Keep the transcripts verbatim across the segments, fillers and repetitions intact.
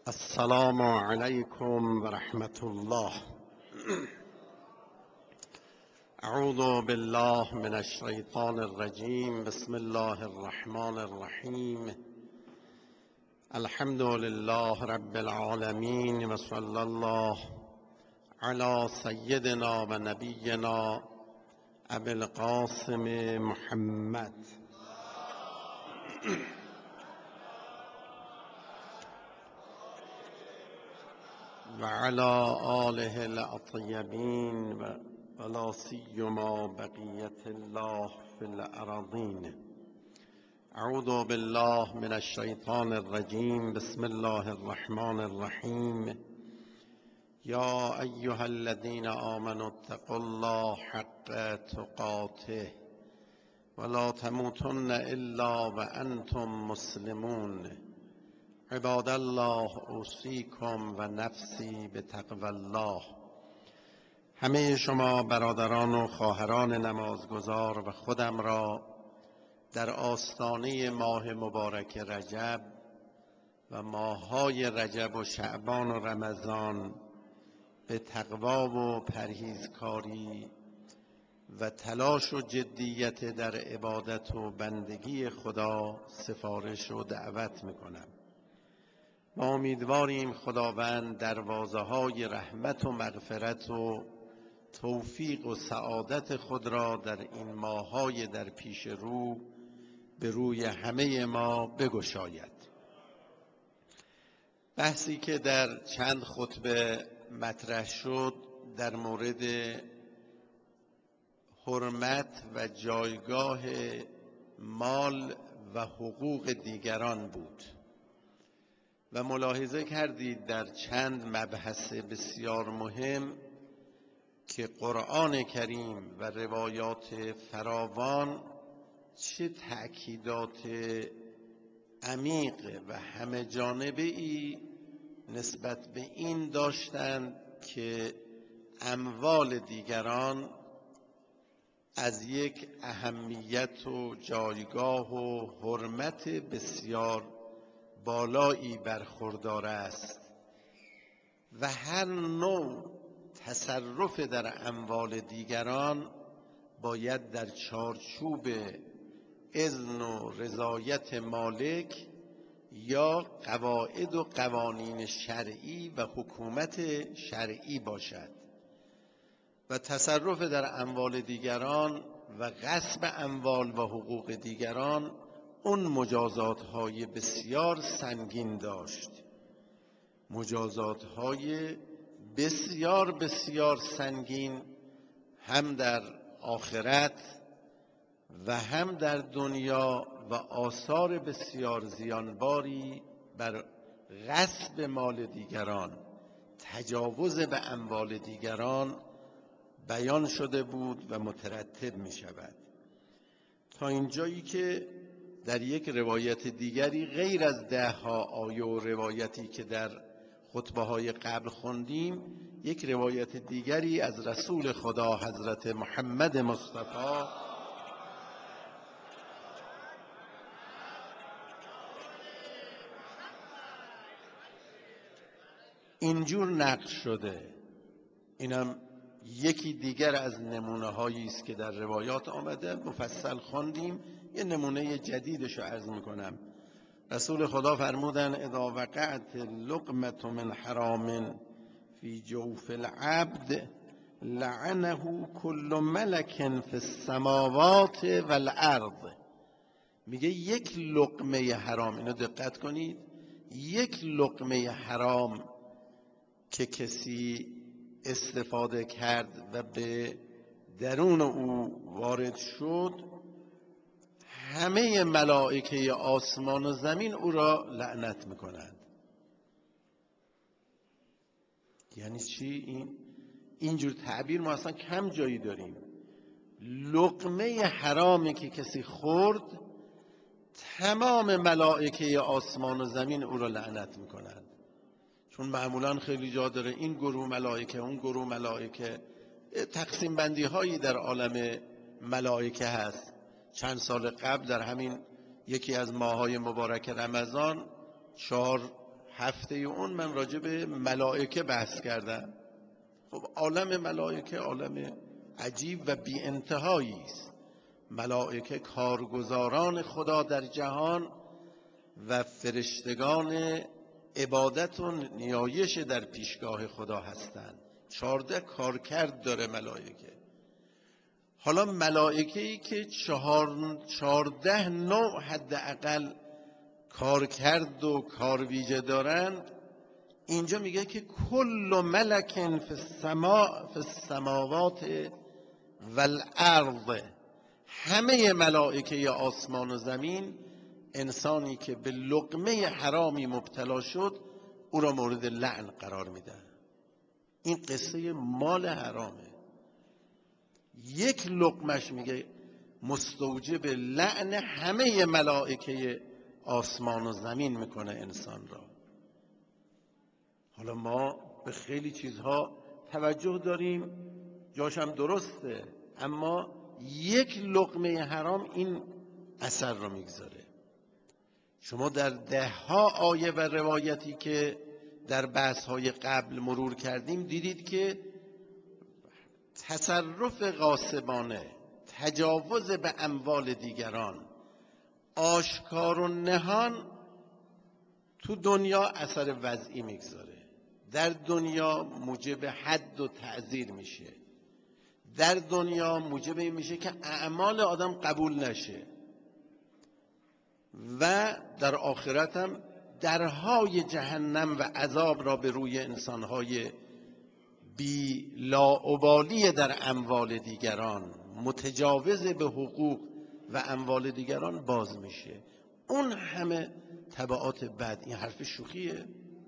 السلام علیکم و رحمت الله. اعوذ بالله من الشیطان الرجیم. بسم الله الرحمن الرحیم. الحمد لله رب العالمین و صلی الله علی سیدنا و نبینا ابی القاسم محمد و علی آله الاطیبین و لا سیما بقیت الله فی الارضین. اعوذ بالله من الشیطان الرجیم. بسم الله الرحمن الرحیم. یا ایها الذین آمنوا اتقوا الله حق تقاته ولا تموتن الا وانتم مسلمون. عباد الله اوصیکم و نفسی بتقوی الله. همه شما برادران و خواهران نمازگزار و خودم را در آستانه ماه مبارک رجب و ماه‌های رجب و شعبان و رمضان به تقوا و پرهیزکاری و تلاش و جدیت در عبادت و بندگی خدا سفارش و دعوت می‌کنم. ما امیدواریم خداوند دروازه‌های رحمت و مغفرت و توفیق و سعادت خود را در این ماه‌های در پیش رو به روی همه ما بگشاید. بحثی که در چند خطبه مطرح شد در مورد حرمت و جایگاه مال و حقوق دیگران بود و ملاحظه کردید در چند مبحث بسیار مهم که قرآن کریم و روایات فراوان چه تأکیدات عمیق و همه جانبه ای نسبت به این داشتند که اموال دیگران از یک اهمیت و جایگاه و حرمت بسیار بالایی برخوردار است و هر نوع تصرف در اموال دیگران باید در چارچوب اذن و رضایت مالک یا قواعد و قوانین شرعی و حکومت شرعی باشد و تصرف در اموال دیگران و غصب اموال و حقوق دیگران اون مجازات‌های بسیار سنگین داشت، مجازات‌های بسیار بسیار سنگین، هم در آخرت و هم در دنیا و آثار بسیار زیانباری بر غصب مال دیگران، تجاوز به اموال دیگران بیان شده بود و مترتب می شود، تا اینجایی که در یک روایت دیگری غیر از ده ها آیه و روایتی که در خطبه های قبل خوندیم، یک روایت دیگری از رسول خدا حضرت محمد مصطفی اینجور نقل شده. اینم یکی دیگر از نمونه هایی است که در روایات آمده، مفصل خوندیم. یه نمونه جدیدشو عرض میکنم. رسول خدا فرمودن اذا وقعت اللقمة من حرام فی جوف العبد لعنه كل ملك فی السماوات والارض. میگه یک لقمه حرام، اینو دقت کنید، یک لقمه حرام که کسی استفاده کرد و به درون او وارد شد، همه ملائکه آسمان و زمین او را لعنت میکنند. یعنی چی این؟ اینجور تعبیر ما اصلا کم جایی داریم. لقمه حرامی که کسی خورد، تمام ملائکه آسمان و زمین او را لعنت میکنند. چون معمولا خیلی جا داره این گروه ملائکه، اون گروه ملائکه، تقسیم بندی هایی در عالم ملائکه هست. چند سال قبل در همین یکی از ماه‌های مبارک رمضان چهار هفته اون من راجع به ملائکه بحث کردم. خب عالم ملائکه عالم عجیب و بی انتهایی است. ملائکه کارگزاران خدا در جهان و فرشتگان عبادت و نیایش در پیشگاه خدا هستند. چارده کارکرد داره ملائکه. حالا ملائکه‌ای که چهار چارده نوع حداقل کارکرد و کارویژه دارند، اینجا میگه که کل ملک فی السماء فی السماوات والارض، همه ملائکه آسمان و زمین انسانی که به لقمه حرامی مبتلا شد او را مورد لعن قرار میدن. این قصه مال حرامه. یک لقمش میگه مستوجب لعن همه ملائکه آسمان و زمین میکنه انسان را. حالا ما به خیلی چیزها توجه داریم، جاش هم درسته، اما یک لقمه حرام این اثر رو میگذاره. شما در ده ها آیه و روایتی که در بحث های قبل مرور کردیم دیدید که تصرف غاصبانه، تجاوز به اموال دیگران، آشکار و نهان تو دنیا اثر وضعی میگذاره. در دنیا موجب حد و تعزیر میشه، در دنیا موجب این میشه که اعمال آدم قبول نشه و در آخرت هم درهای جهنم و عذاب را به روی انسانهای بی لاابالی در اموال دیگران، متجاوز به حقوق و اموال دیگران باز میشه. اون همه تبعات بد. این حرف شوخیه؟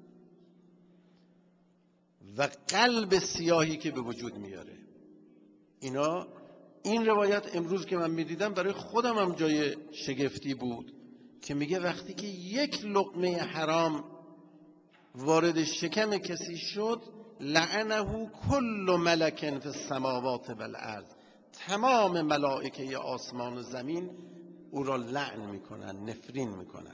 و قلب سیاهی که به وجود میاره. اینا این روایت امروز که من میدیدم برای خودم هم جای شگفتی بود که میگه وقتی که یک لقمه حرام وارد شکم کسی شد لعنه کل ملک فی السماوات والارض، تمام ملائکه آسمان و زمین او را لعن میکنن، نفرین میکنن.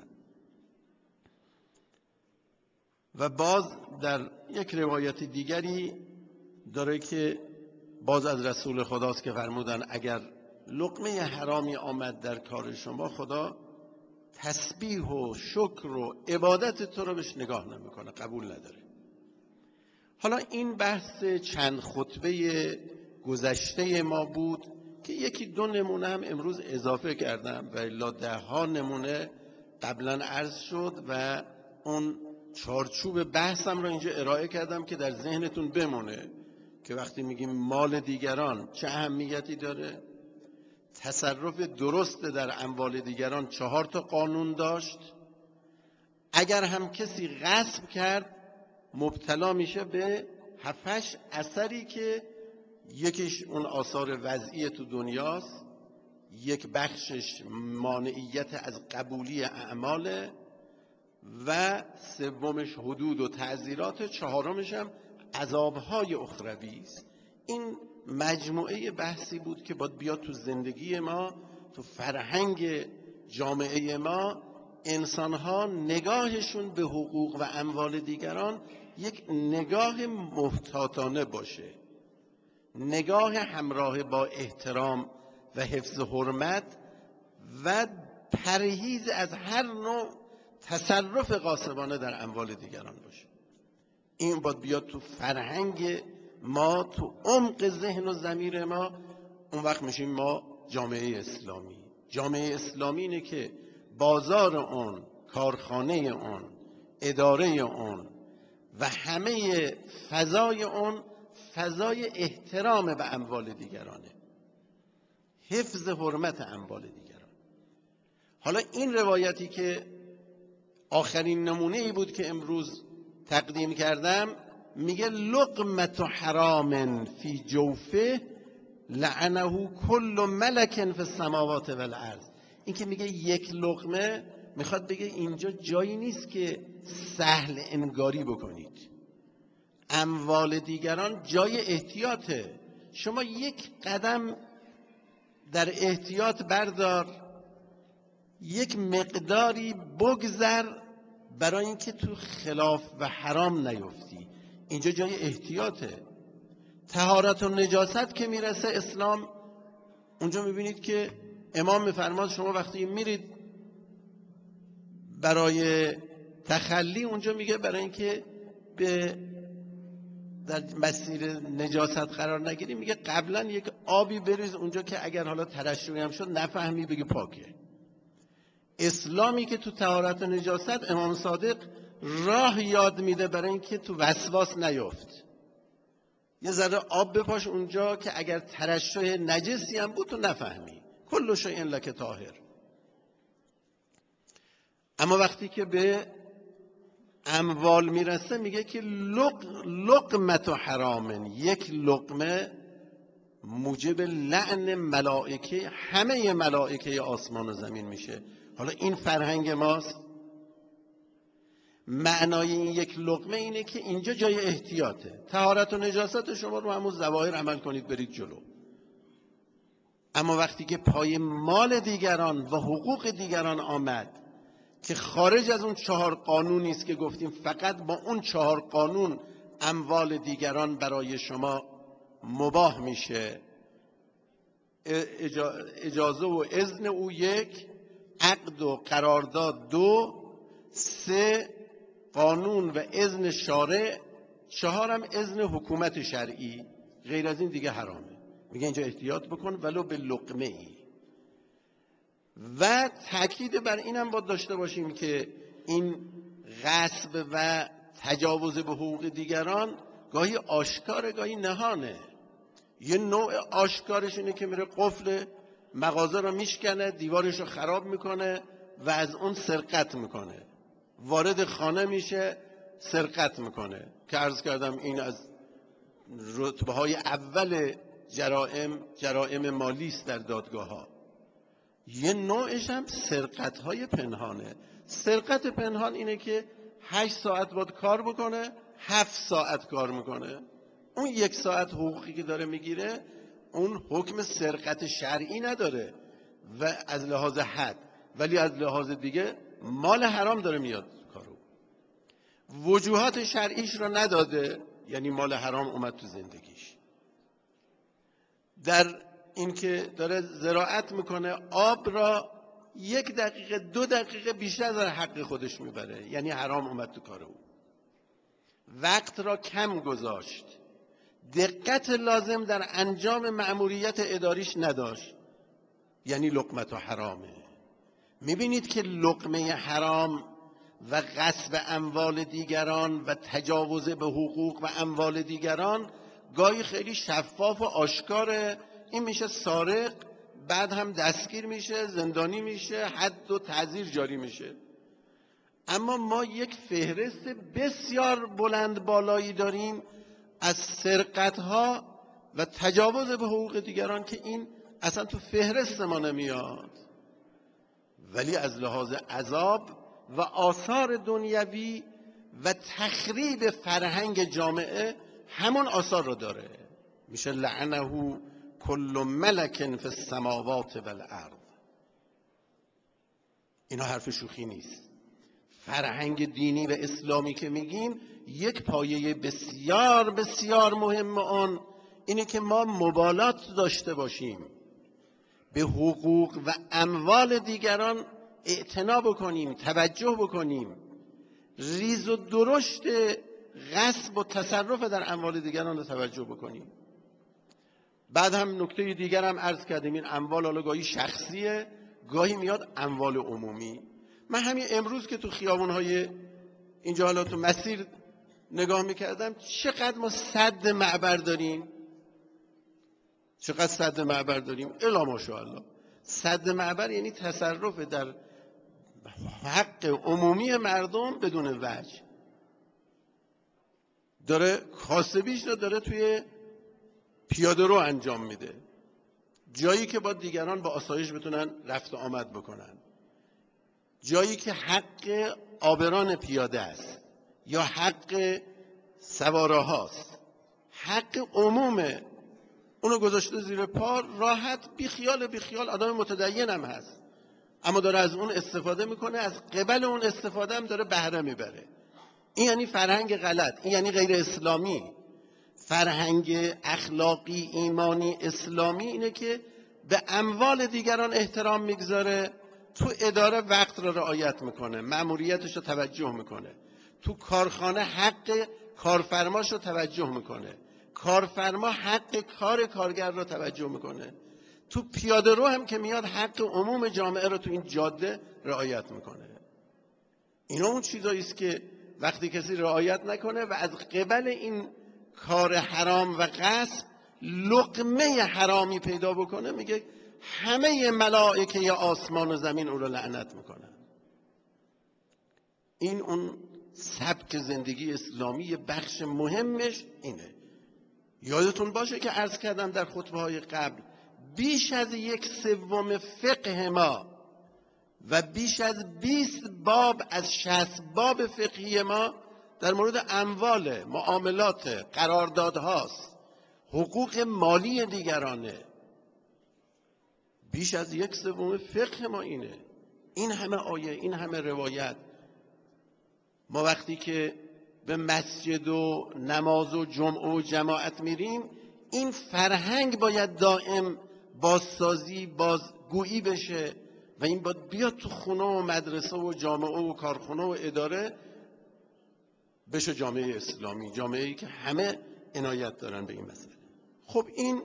و باز در یک روایت دیگری داره که باز از رسول خداست که فرمودن اگر لقمه حرامی آمد در کار شما، خدا تسبیح و شکر و عبادت تو رو بهش نگاه نمیکنه، قبول نداره. حالا این بحث چند خطبه گذشته ما بود که یکی دو نمونه هم امروز اضافه کردم و الا ده ها نمونه قبلا عرض شد و اون چارچوب بحثم رو اینجا ارائه کردم که در ذهنتون بمونه که وقتی میگیم مال دیگران چه اهمیتی داره. تصرف درست در اموال دیگران چهار تا قانون داشت. اگر هم کسی غصب کرد مبتلا میشه به هفتش اثری که یکیش اون آثار وضعی تو دنیاست، یک بخشش مانعیت از قبولی اعماله و سومش حدود و تعزیرات، چهارمش هم عذابهای اخروی است. این مجموعه بحثی بود که باید بیاد تو زندگی ما، تو فرهنگ جامعه ما، انسانها نگاهشون به حقوق و اموال دیگران یک نگاه محتاطانه باشه، نگاه همراه با احترام و حفظ حرمت و پرهیز از هر نوع تصرف غاصبانه در اموال دیگران باشه. این باید بیاد تو فرهنگ ما، تو عمق ذهن و ضمیر ما. اون وقت میشیم ما جامعه اسلامی. جامعه اسلامی اینه که بازار اون، کارخانه اون، اداره اون و همه فضای اون فضای احترام به اموال دیگرانه، حفظ حرمت اموال دیگران. حالا این روایتی که آخرین نمونه ای بود که امروز تقدیم کردم میگه لقمت حرام فی جوفه لعنه کل ملک فی السماوات والارض. این که میگه یک لقمه، میخواد بگه اینجا جایی نیست که سهل انگاری بکنید. اموال دیگران جای احتیاطه. شما یک قدم در احتیاط بردار، یک مقداری بگذر برای اینکه تو خلاف و حرام نیفتی. اینجا جای احتیاطه. طهارت و نجاست که میرسه اسلام، اونجا میبینید که امام میفرماد شما وقتی میرید برای تخلی، اونجا میگه برای اینکه به در مسیر نجاست قرار نگیری، میگه قبلا یک آبی بریز اونجا که اگر حالا ترشحی هم شد نفهمی بگی پاکه. اسلامی که تو طهارت و نجاست امام صادق راه یاد میده برای اینکه تو وسواس نیفت. یه ذره آب بپاش اونجا که اگر ترشح نجسی هم بود تو نفهمی. کل شیء لک طاهر. اما وقتی که به اموال میرسه میگه که لق لقمت حرام، یک لقمه موجب لعن ملائکه، همه ملائکه آسمان و زمین میشه. حالا این فرهنگ ماست. معنای این یک لقمه اینه که اینجا جای احتیاطه. طهارت و نجاست شما رو همون ظواهر عمل کنید برید جلو. اما وقتی که پای مال دیگران و حقوق دیگران آمد که خارج از اون چهار قانونی است که گفتیم فقط با اون چهار قانون اموال دیگران برای شما مباح میشه، اجازه و اذن او یک، عقد و قرارداد دو، سه قانون و اذن شارع، چهارم اذن حکومت شرعی، غیر از این دیگه حرامه. میگه اینجا احتیاط بکن ولو به لقمه ای. و تاکید بر اینم باید داشته باشیم که این غصب و تجاوز به حقوق دیگران گاهی آشکاره گاهی نهانه. یه نوع آشکارش اینه که میره قفل مغازه رو میشکنه، دیوارش رو خراب میکنه و از اون سرقت میکنه. وارد خانه میشه سرقت میکنه که عرض کردم این از رتبه های اول جرائم جرائم مالی است در دادگاه ها. یه نوعش هم سرقت های پنهانه. سرقت پنهان اینه که هشت ساعت باید کار بکنه، هفت ساعت کار میکنه. اون یک ساعت حقوقی که داره میگیره اون حکم سرقت شرعی نداره و از لحاظ حد، ولی از لحاظ دیگه مال حرام داره میاد کارو. وجوهات شرعیش رو نداده، یعنی مال حرام اومد تو زندگیش. در این که داره زراعت میکنه آب را یک دقیقه دو دقیقه بیشتر در حق خودش میبره، یعنی حرام اومد تو کار او. وقت را کم گذاشت، دقت لازم در انجام مأموریت اداریش نداشت، یعنی لقمت و حرامه. میبینید که لقمه حرام و غصب اموال دیگران و تجاوز به حقوق و اموال دیگران گاهی خیلی شفاف و آشکاره. این میشه سارق، بعد هم دستگیر میشه، زندانی میشه، حد و تعزیر جاری میشه. اما ما یک فهرست بسیار بلند بالایی داریم از سرقت‌ها و تجاوز به حقوق دیگران که این اصلا تو فهرست ما نمیاد، ولی از لحاظ عذاب و آثار دنیوی و تخریب فرهنگ جامعه همون آثار رو داره. میشه لعنه کل ملک فی السماوات والارض. اینا حرف شوخی نیست. فرهنگ دینی و اسلامی که میگیم یک پایه بسیار بسیار مهم آن اینه که ما مبالات داشته باشیم، به حقوق و اموال دیگران اعتنا بکنیم، توجه بکنیم، ریز و درشت غصب و تصرف در اموال دیگران رو توجه بکنیم. بعد هم نکته دیگر هم عرض کردیم، این اموال حالا گاهی شخصیه، گاهی میاد اموال عمومی. من همین امروز که تو خیابون‌های اینجا حالا تو مسیر نگاه میکردم، چقدر ما سد معبر داریم، چقدر سد معبر داریم، الا ماشاءالله. سد معبر یعنی تصرف در حق عمومی مردم بدون وجه. داره کاسبیش رو داره توی پیاده رو انجام میده، جایی که با دیگران با آسایش بتونن رفت و آمد بکنن، جایی که حق عابران پیاده است یا حق سواره هاست، حق عمومه، اونو گذاشته زیر پا، راحت بی خیال بی خیال. آدم متدین هم هست، اما داره از اون استفاده میکنه، از قبل اون استفاده هم داره بهره میبره. این یعنی فرهنگ غلط، این یعنی غیر اسلامی. فرهنگ اخلاقی ایمانی اسلامی اینه که به اموال دیگران احترام میگذاره، تو اداره وقت رو رعایت میکنه، مأموریتش رو توجه میکنه، تو کارخانه حق کارفرماش رو توجه میکنه، کارفرما حق کار کارگر رو توجه میکنه، تو پیاده رو هم که میاد حق عموم جامعه رو تو این جاده رعایت میکنه. اینا اون چیزایی است که وقتی کسی رعایت نکنه و از قبل این کار حرام و غصب لقمه حرامی پیدا بکنه، میگه همه ملائکه آسمان و زمین او رو لعنت میکنن. این اون سبک زندگی اسلامی بخش مهمش اینه. یادتون باشه که عرض کردم در خطبه های قبل، بیش از یک سوم فقه ما و بیش از بیست باب از شصت باب فقهی ما در مورد اموال، معاملات، قراردادهاست، حقوق مالی دیگرانه. بیش از یک سوم فقه ما اینه. این همه آیه، این همه روایت. ما وقتی که به مسجد و نماز و جمعه و جماعت میریم، این فرهنگ باید دائم بازسازی، بازگویی بشه و این باید بیاد تو خونه و مدرسه و جامعه و کارخونه و اداره بشه جامعه اسلامی، جامعه‌ای که همه عنایت دارن به این مسئله. خب این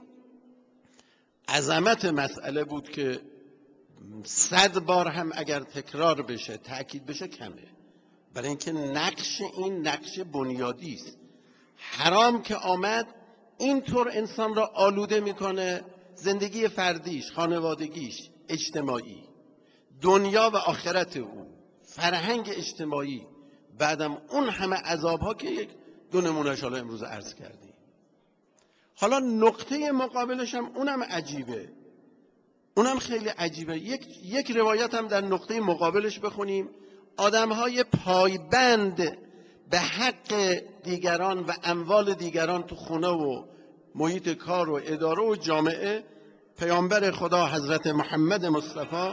عظمت مسئله بود که صد بار هم اگر تکرار بشه، تأکید بشه، کمه. برای اینکه نقش این نقش بنیادی است. حرام که آمد اینطور انسان را آلوده میکنه، زندگی فردیش، خانوادگیش، اجتماعی، دنیا و آخرت او، فرهنگ اجتماعی، بعدم اون همه عذابها که یک دو نمونهش حالا امروز عرض کردیم. حالا نقطه مقابلش هم اونم عجیبه، اونم خیلی عجیبه. یک, یک روایت هم در نقطه مقابلش بخونیم. آدمهای پایبند به حق دیگران و اموال دیگران تو خونه و محیط کار و اداره و جامعه، پیامبر خدا حضرت محمد مصطفی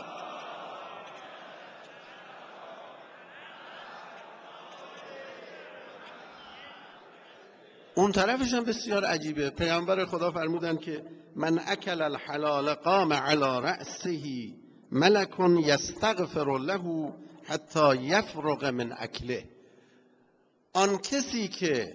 اون طرفش هم بسیار عجیبه. پیامبر خدا فرمودن که من اکل الحلال قام علی رأسه ملک یستغفر له حتی یفرغ من اکله. آن کسی که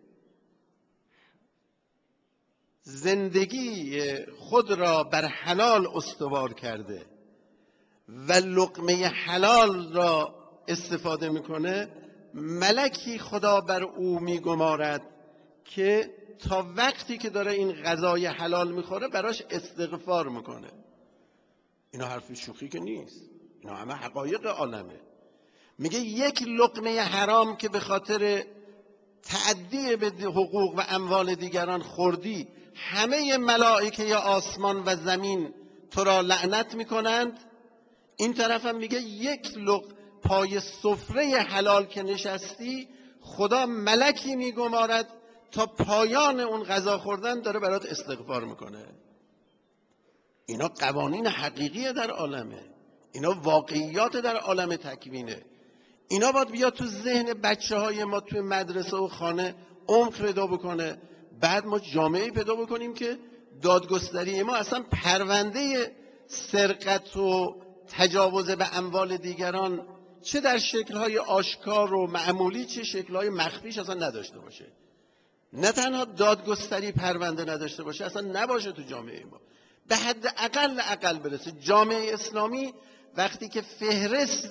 زندگی خود را بر حلال استوار کرده و لقمه حلال را استفاده میکنه، ملکی خدا بر او میگمارد که تا وقتی که داره این غذای حلال میخوره براش استغفار میکنه. اینا حرف شوخی که نیست، اینا همه حقایق عالمه. میگه یک لقمه حرام که به خاطر تعدی به حقوق و اموال دیگران خوردی، همه ملائکه آسمان و زمین تو را لعنت میکنند. این طرف هم میگه یک لقمه پای سفره حلال که نشستی، خدا ملکی میگمارد تا پایان اون غذا خوردن داره برات استغفار میکنه. اینا قوانین حقیقیه در عالمه، اینا واقعیات در عالم تکوینه. اینا باید بیاد تو ذهن بچه های ما توی مدرسه و خانه عمق پیدا بکنه. بعد ما جامعه‌ای پیدا بکنیم که دادگستری ما اصلا پرونده سرقت و تجاوز به اموال دیگران، چه در شکل‌های آشکار و معمولی چه شکل‌های مخفیش، اصلا نداشته باشه. نه تنها دادگستری پرونده نداشته باشه، اصلا نباشه تو جامعه ما. به حد اقل اقل برسه. جامعه اسلامی وقتی که فهرست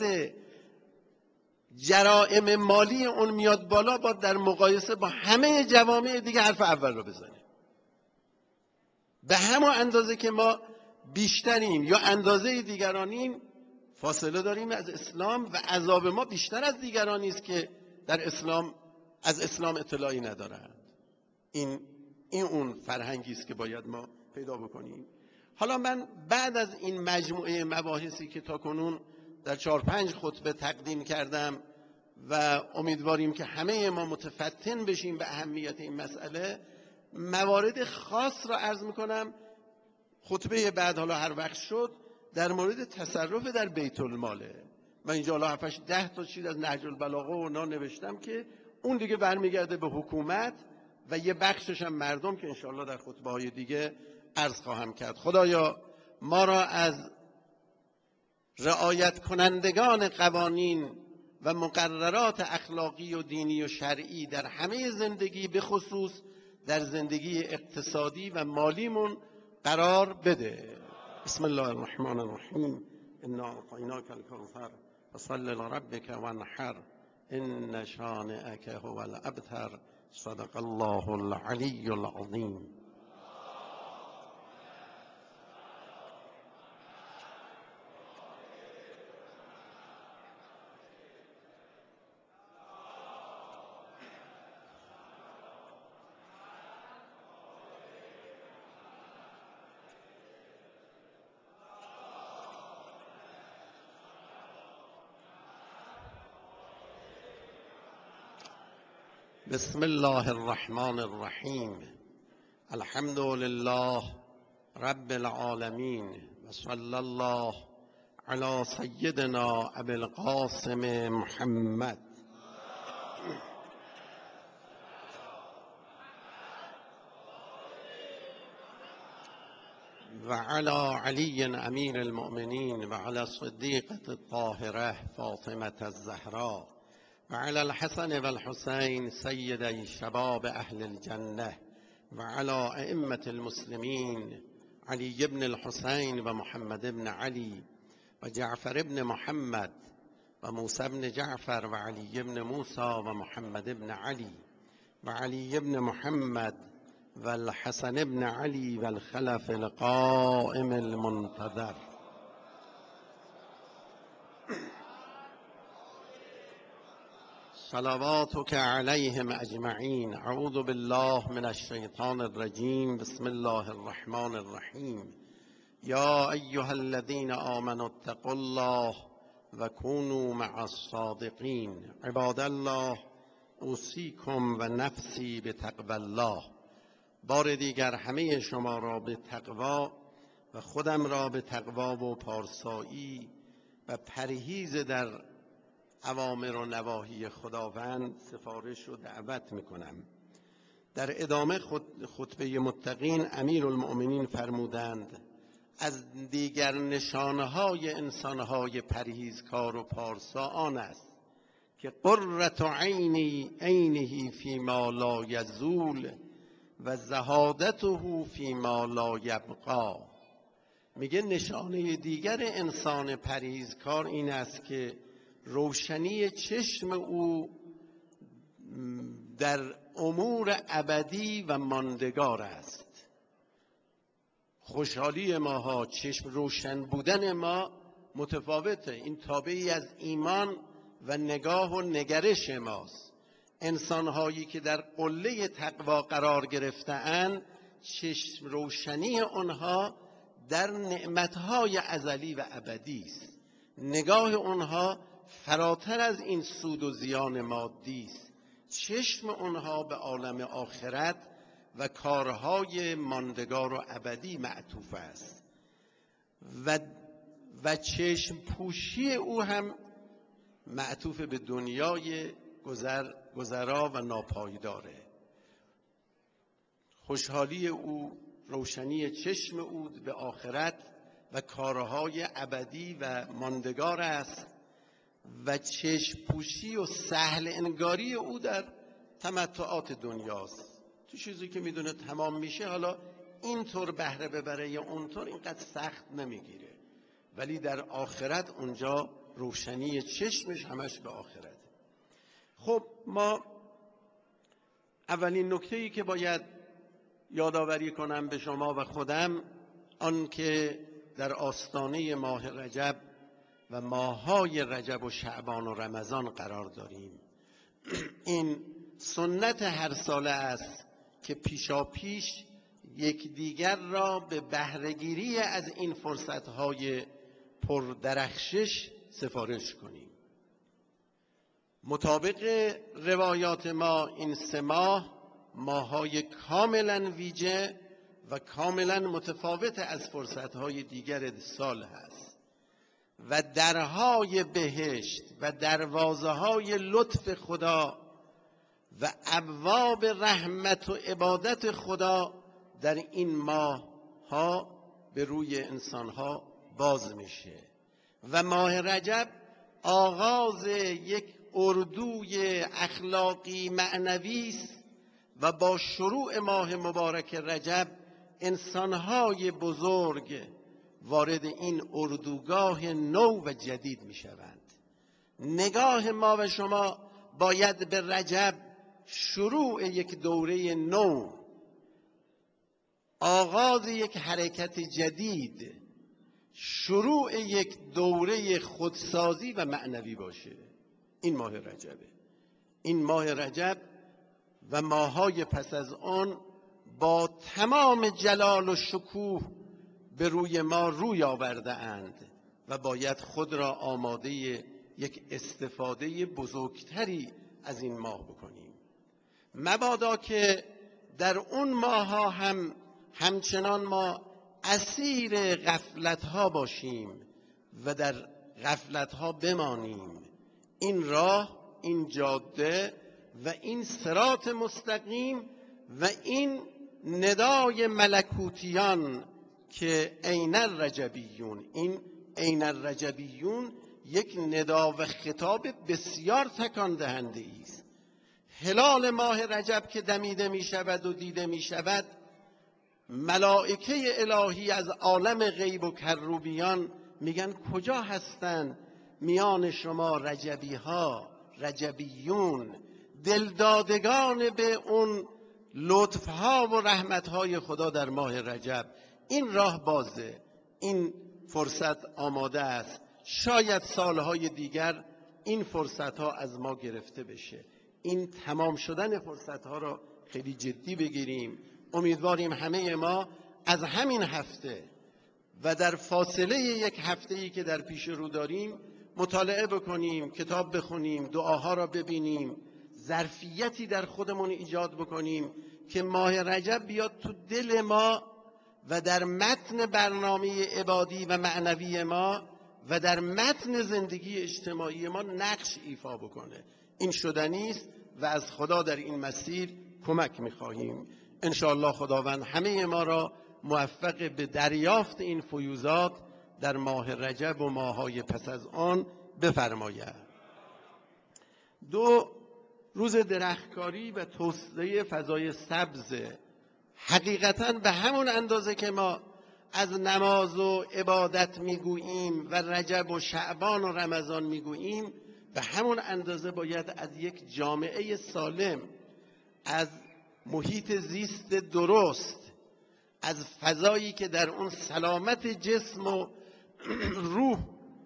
جرائم مالی اون میاد بالا، با در مقایسه با همه جوامع دیگه حرف اول رو بزنه. به همون اندازه که ما بیشتریم یا اندازه دیگرانیم، فاصله داریم از اسلام و عذاب ما بیشتر از دیگرانی است که در اسلام از اسلام اطلاعی ندارند. این این اون فرهنگی است که باید ما پیدا بکنیم. حالا من بعد از این مجموعه مباحثی که تا کنون در چهار پنج خطبه تقدیم کردم و امیدواریم که همه ما متفتن بشیم به اهمیت این مسئله، موارد خاص را عرض میکنم. خطبه بعد حالا هر وقت شد در مورد تصرف در بیت الماله. من اینجا حالا هفتش ده تا چیز از نهج البلاغه و اونا نوشتم که اون دیگه برمیگرده به حکومت و یه بخشش هم مردم که انشاءالله در خطبه های دیگه عرض خواهم کرد. خدایا ما را از رعایت کنندگان قوانین و مقررات اخلاقی و دینی و شرعی در همه زندگی، به خصوص در زندگی اقتصادی و مالیمون قرار بده. بسم الله الرحمن الرحیم. انا اعطیناک الکوثر فصل لربک وانحر ان شانئک هو الابتر. صدق الله العلی العظیم. بسم الله الرحمن الرحیم. الحمد لله رب العالمین و صلی الله علی سیدنا ابی القاسم محمد. و علی علی امیر المؤمنین و علی صدیقة الطاهرة فاطمة الزهراء و علی الحسن و الحسین سیدی شباب اهل الجنه و علی ائمة المسلمین علی بن الحسین و محمد بن علی و جعفر بن محمد و موسی بن جعفر و علی بن موسی و محمد بن علی و علی بن محمد و الحسن بن علی و الخلف القائم المنتظر. صلواتك علیهم اجمعین. اعوذ بالله من الشیطان الرجیم. بسم الله الرحمن الرحیم. یا ایها الذین آمنوا اتقوا الله و کونوا مع الصادقین. عباد الله اوصیکم و نفسی بتقوی الله. بار دیگر همه شما را به تقوا و خودم را به تقوا و پارسایی و پرهیز در اوامر و نواهی خداوند سفارش و دعوت میکنم. در ادامه خطبه متقین امیر المؤمنین فرمودند از دیگر نشانهای انسانهای پرهیزکار و پارسا آن است که قرة عینی عینه فیما لا یزول و زهادته فیما لا یبقی. میگه نشانه دیگر انسان پرهیزکار این است که روشنی چشم او در امور ابدی و ماندگار است. خوشحالی ماها، چشم روشن بودن ما متفاوته. این تابعی از ایمان و نگاه و نگرش ماست. انسانهایی که در قله تقوا قرار گرفته‌اند، چشم روشنی آنها در نعمتهای ازلی و ابدی است. نگاه آنها فراتر از این سود و زیان مادی است. چشم آنها به عالم آخرت و کارهای ماندگار و ابدی معطوف است و و چشم پوشی او هم معطوف به دنیای گذر گذرا و ناپایداره. خوشحالی او، روشنی چشم او به آخرت و کارهای ابدی و ماندگار است و چشم پوشی و سهل انگاری او در تمتعات دنیاست. تو چیزی که میدونه تمام میشه، حالا اینطور بهره ببره یا اونطور، اینقدر سخت نمیگیره، ولی در آخرت اونجا روشنی چشمش همش به آخرت. خب ما اولین نکته‌ای که باید یادآوری کنم به شما و خودم آن که در آستانه ماه رجب و ماه‌های رجب و شعبان و رمضان قرار داریم. این سنت هر ساله است که پیشا پیش یکدیگر را به بهره‌گیری از این فرصت‌های پردرخشش سفارش کنیم. مطابق روایات ما این سه ماه ماه‌های کاملا ویژه و کاملا متفاوت از فرصتهای دیگر سال هست و درهای بهشت و دروازه های لطف خدا و ابواب رحمت و عبادت خدا در این ماه ها به روی انسان ها باز میشه و ماه رجب آغاز یک اردوی اخلاقی معنوی است و با شروع ماه مبارک رجب انسانهای بزرگ وارد این اردوگاه نو و جدید می شوند. نگاه ما و شما باید به رجب شروع یک دوره نو، آغاز یک حرکت جدید، شروع یک دوره خودسازی و معنوی باشه. این ماه رجبه. این ماه رجب و ماه‌های پس از آن با تمام جلال و شکوه به روی ما روی آورده اند و باید خود را آماده یک استفاده بزرگتری از این ماه بکنیم. مبادا که در اون ماه‌ها هم همچنان ما اسیر غفلت‌ها باشیم و در غفلت‌ها بمانیم. این راه، این جاده و این صراط مستقیم و این ندای ملکوتیان که این الرجبیون، این این الرجبیون یک ندا و خطاب بسیار تکان دهنده است. هلال ماه رجب که دمیده می شود و دیده می شود، ملائکه الهی از عالم غیب و کروبیان میگن کجا هستند میان شما رجبی ها، رجبیون، دلدادگان به اون لطف ها و رحمت های خدا در ماه رجب. این راه بازه، این فرصت آماده است. شاید سالهای دیگر این فرصت ها از ما گرفته بشه. این تمام شدن فرصت ها را خیلی جدی بگیریم. امیدواریم همه ما از همین هفته و در فاصله یک هفته‌ای که در پیش رو داریم مطالعه بکنیم، کتاب بخونیم، دعاها را ببینیم، ظرفیتی در خودمون ایجاد بکنیم که ماه رجب بیاد تو دل ما و در متن برنامه عبادی و معنوی ما و در متن زندگی اجتماعی ما نقش ایفا بکنه. این شدنی است و از خدا در این مسیر کمک می‌خواهیم. ان شاء الله خداوند همه ما را موفق به دریافت این فیوزات در ماه رجب و ماه‌های پس از آن بفرماید. دو، روز درختکاری و توسعه فضای سبز. حقیقتاً به همون اندازه که ما از نماز و عبادت میگوییم و رجب و شعبان و رمضان میگوییم، به همون اندازه باید از یک جامعه سالم، از محیط زیست درست، از فضایی که در اون سلامت جسم و روح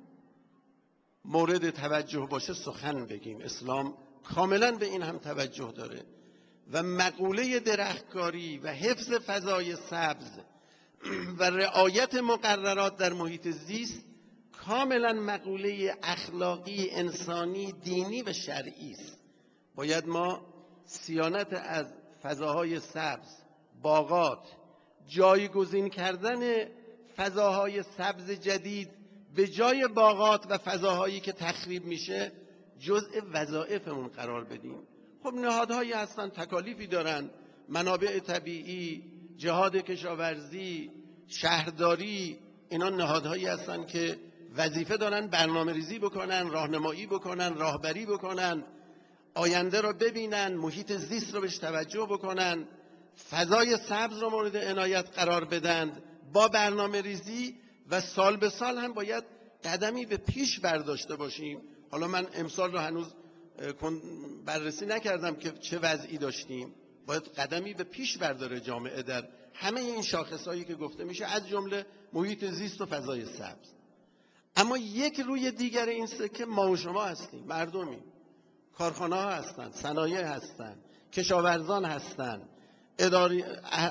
مورد توجه باشه سخن بگیم. اسلام کاملا به این هم توجه داره و مقوله درختکاری و حفظ فضای سبز و رعایت مقررات در محیط زیست کاملا مقوله اخلاقی، انسانی، دینی و شرعی است. باید ما صیانت از فضاهای سبز، باغات، جایگزین کردن فضاهای سبز جدید به جای باغات و فضاهایی که تخریب میشه جزء وظایفمون قرار بدیم. خب نهادهایی هستن تکالیفی دارن، منابع طبیعی، جهاد کشاورزی، شهرداری، اینا نهادهایی هستن که وظیفه دارن برنامه ریزی بکنن، راهنمایی بکنن، راهبری بکنن، آینده رو ببینن، محیط زیست رو بهش توجه بکنن، فضای سبز رو مورد عنایت قرار بدن با برنامه ریزی و سال به سال هم باید قدمی به پیش برداشته باشیم. حالا من امسال رو هنوز بررسی نکردم که چه وضعی داشتیم. باید قدمی به پیش برداره جامعه در همه این شاخصهایی که گفته میشه، از جمله محیط زیست و فضای سبز. اما یک روی دیگر این سکه ما و شما هستیم، مردمی، کارخانه ها هستن، صنایع هستن، کشاورزان هستن، اداری،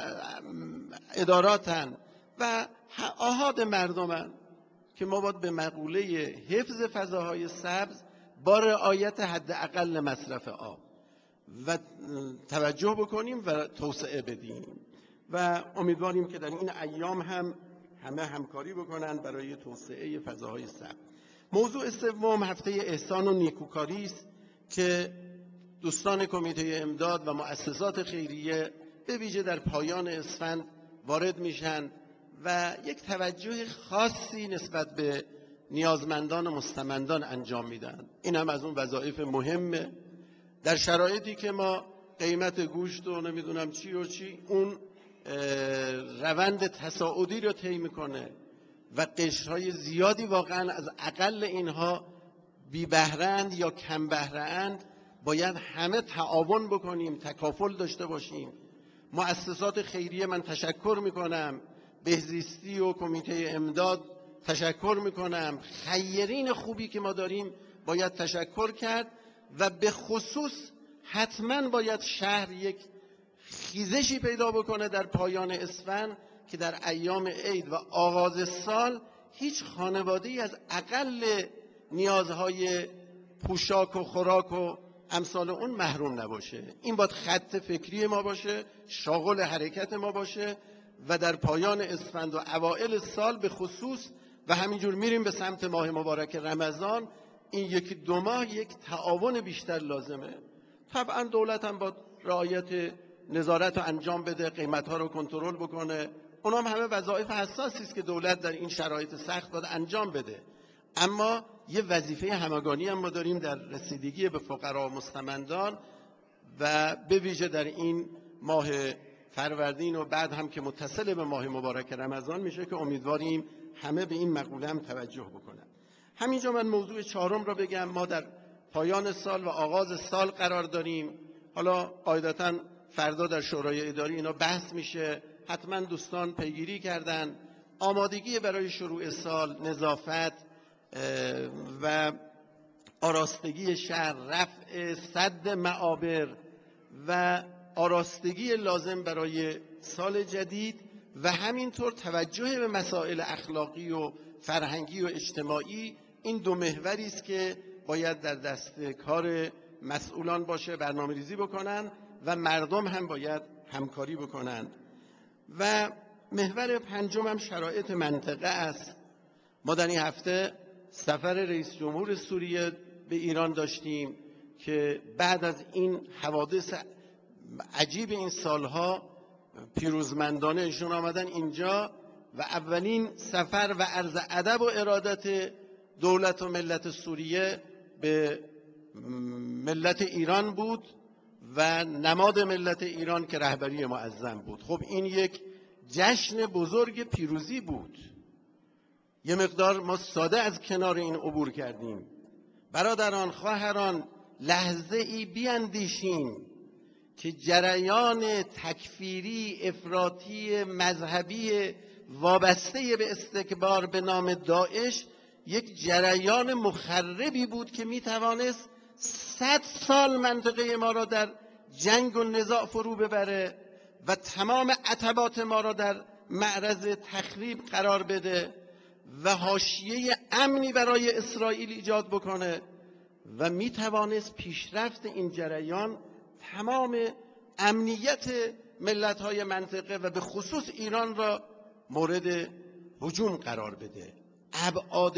اداراتن و آحاد مردمن که ما باید به مقوله حفظ فضاهای سبز با رعایت حداقل مصرف آب و توجه بکنیم و توسعه بدیم. و امیدواریم که در این ایام هم همه همکاری بکنن برای توسعه فضاهای صبر. موضوع سوم هفته احسان و نیکوکاری است که دوستان کمیته امداد و مؤسسات خیریه به ویژه در پایان اسفند وارد میشن و یک توجه خاصی نسبت به نیازمندان و مستمندان انجام میدن. این هم از اون وظایف مهمه در شرایطی که ما قیمت گوشت و نمیدونم چی و چی اون روند تصاعدی رو طی میکنه و قشرهای زیادی واقعا از اقل اینها بی بهره‌اند یا کم بهره‌اند. باید همه تعاون بکنیم، تکافل داشته باشیم. مؤسسات خیریه من تشکر میکنم، بهزیستی و کمیته امداد تشکر میکنم، خیرین خوبی که ما داریم باید تشکر کرد و به خصوص حتما باید شهر یک خیزشی پیدا بکنه در پایان اسفند که در ایام عید و آغاز سال هیچ خانواده‌ای از اقل نیازهای پوشاک و خوراک و امثال اون محروم نباشه. این باید خط فکری ما باشه، شاغل حرکت ما باشه و در پایان اسفند و اوائل سال به خصوص و همینجور میریم به سمت ماه مبارک رمضان، این یکی دو ماه یک تعاون بیشتر لازمه. طبعا دولت هم با رعایت نظارت رو انجام بده، قیمت ها رو کنترل بکنه. اونام همه وظایف حساسی است که دولت در این شرایط سخت باید انجام بده. اما یه وظیفه همگانی هم ما داریم در رسیدگی به فقرا و مستمندان و به ویژه در این ماه فروردین و بعد هم که متصل به ماه مبارک رمضان میشه که امیدواریم همه به این مقوله هم توجه بکنن. همینجا من موضوع چهارم را بگم. ما در پایان سال و آغاز سال قرار داریم. حالا قاعدتاً فردا در شورای اداری اینا بحث میشه، حتما دوستان پیگیری کردن. آمادگی برای شروع سال، نظافت و آراستگی شهر، رفع سد معابر و آراستگی لازم برای سال جدید و همینطور توجه به مسائل اخلاقی و فرهنگی و اجتماعی، این دو محوری است که باید در دست کار مسئولان باشه، برنامه‌ریزی بکنن و مردم هم باید همکاری بکنن. و محور پنجم هم شرایط منطقه است. ما در این هفته سفر رئیس جمهور سوریه به ایران داشتیم که بعد از این حوادث عجیب این سالها پیروزمندانه ایشون آمدن اینجا و اولین سفر و عرض ادب و ارادت دولت و ملت سوریه به ملت ایران بود و نماد ملت ایران که رهبری معظم بود. خب این یک جشن بزرگ پیروزی بود. یه مقدار ما ساده از کنار این عبور کردیم. برادران، خواهران، لحظه ای بیاندیشیم که جریان تکفیری، افراطی، مذهبی وابسته به استکبار به نام داعش یک جریان مخربی بود که میتوانست صد سال منطقه ما را در جنگ و نزاع فرو ببره و تمام عتبات ما را در معرض تخریب قرار بده و حاشیه امنی برای اسرائیل ایجاد بکنه و میتوانست پیشرفت این جریان تمام امنیت ملت‌های منطقه و به خصوص ایران را مورد هجوم قرار بده. ابعاد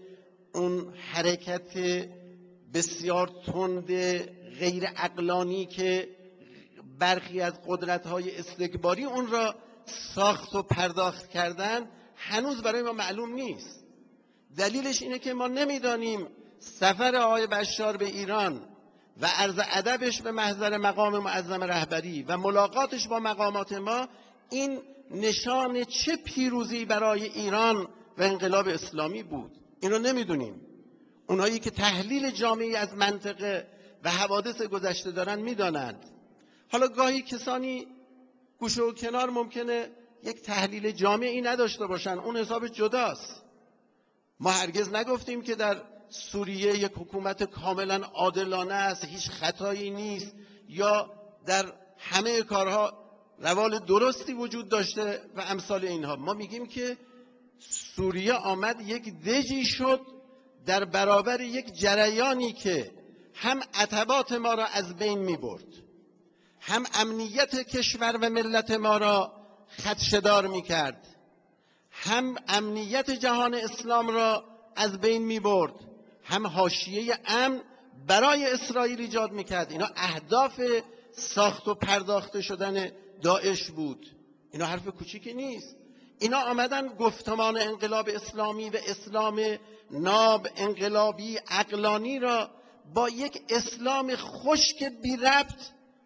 اون حرکت بسیار تند غیر عقلانی که برخی از قدرت‌های استکباری اون را ساخت و پرداخت کردن هنوز برای ما معلوم نیست. دلیلش اینه که ما نمیدانیم سفر آقای بشار به ایران و عرض ادبش به محضر مقام معظم رهبری و ملاقاتش با مقامات ما این نشان چه پیروزی برای ایران و انقلاب اسلامی بود. این رو نمیدونیم. اونایی که تحلیل جامعی از منطقه و حوادث گذشته دارن میدانند. حالا گاهی کسانی گوشه و کنار ممکنه یک تحلیل جامعی نداشته باشن، اون حساب جداست. ما هرگز نگفتیم که در سوریه یک حکومت کاملا عادلانه است، هیچ خطایی نیست یا در همه کارها روال درستی وجود داشته و امثال اینها. ما میگیم که سوریه آمد یک دژی شد در برابر یک جریانی که هم عتبات ما را از بین میبرد، هم امنیت کشور و ملت ما را خدشه‌دار میکرد، هم امنیت جهان اسلام را از بین میبرد، هم حاشیه امن برای اسرائیل ایجاد میکرد. اینا اهداف ساخت و پرداخته شدن داعش بود. اینا حرف کوچیکی نیست. اینا آمدن گفتمان انقلاب اسلامی و اسلام ناب انقلابی عقلانی را با یک اسلام خشک بی ربط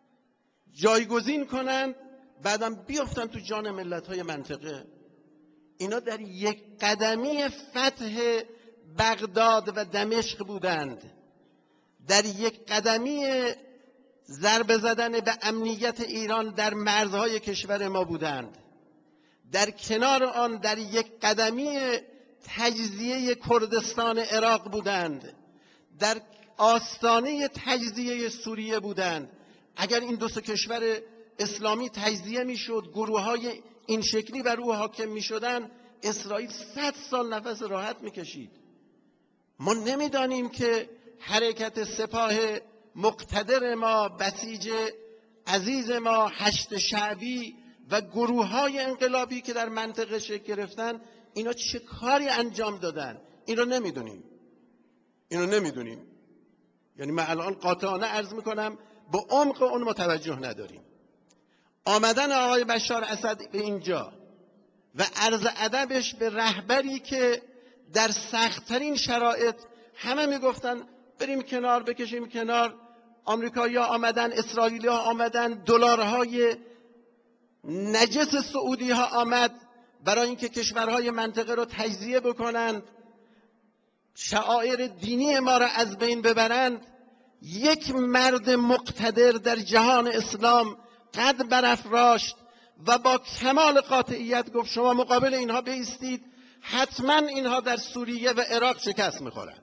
جایگزین کنند، بعدم بیافتن تو جان ملت‌های منطقه. اینا در یک قدمی فتح بغداد و دمشق بودند، در یک قدمی ضربه زدن به امنیت ایران در مرزهای کشور ما بودند، در کنار آن در یک قدمی تجزیه کردستان عراق بودند، در آستانه تجزیه سوریه بودند. اگر این دو سه کشور اسلامی تجزیه میشد، گروه های این شکلی بر او حاکم میشدن، اسرائیل صد سال نفس راحت میکشید. ما نمیدانیم که حرکت سپاه مقتدر ما، بسیج عزیز ما، هشت شعبی و گروه های انقلابی که در منطقه شکل گرفتن، اینا چه کاری انجام دادن؟ اینو نمیدونیم. اینو نمیدونیم. یعنی من الان قاطعانه عرض میکنم با عمق اون متوجه نداریم. آمدن آقای بشار اسد به اینجا و عرض ادبش به رهبری که در سخت‌ترین شرایط همه میگفتن بریم کنار، بکشیم کنار، آمریکایی‌ها آمدن، اسرائیلی‌ها آمدن، دلارهای نجس سعودی‌ها آمد برای اینکه کشورهای منطقه رو تجزیه بکنند، شعائر دینی ما را از بین ببرند. یک مرد مقتدر در جهان اسلام قد برافراشت و با کمال قاطعیت گفت شما مقابل اینها بایستید، حتما اینها در سوریه و عراق شکست میخورند.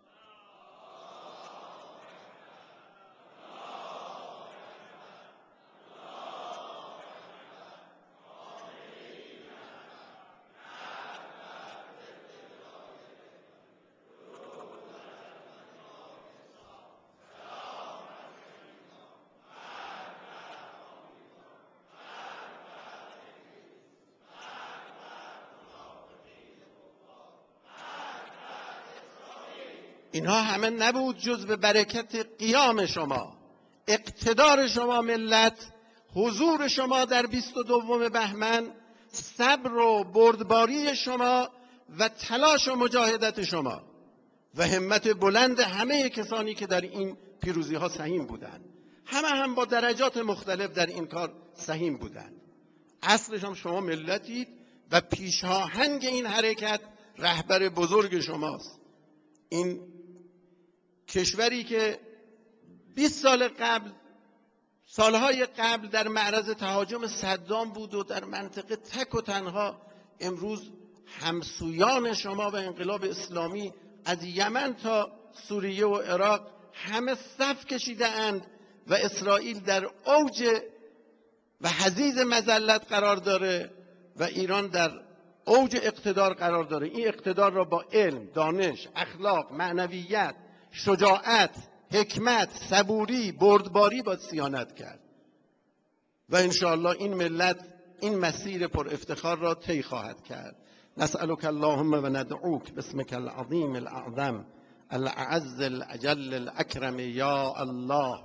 اینها همه نبود جز به برکت قیام شما، اقتدار شما ملت، حضور شما در بیست و دوم بهمن، صبر و بردباری شما و تلاش و مجاهدت شما و همت بلند همه کسانی که در این پیروزی ها سهیم بودند. همه هم با درجات مختلف در این کار سهیم بودند. اصلش هم شما ملتید و پیشاهنگ این حرکت رهبر بزرگ شماست. این کشوری که بیست سال قبل، سالهای قبل در معرض تهاجم صدام بود و در منطقه تک و تنها، امروز همسویان شما و انقلاب اسلامی از یمن تا سوریه و عراق همه صف کشیده اند و اسرائیل در اوج و حضیض مذلت قرار داره و ایران در اوج اقتدار قرار داره. این اقتدار را با علم، دانش، اخلاق، معنویت، شجاعت، حکمت، صبوری، بردباری با صیانت کرد و انشاءالله این ملت این مسیر پر افتخار را طی خواهد کرد. نسألك اللهم و ندعوک باسمك العظیم الاعظم الاعز الاجل الاکرم یا الله.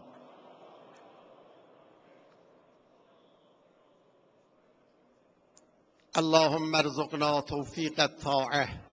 اللهم ارزقنا توفیق الطاعه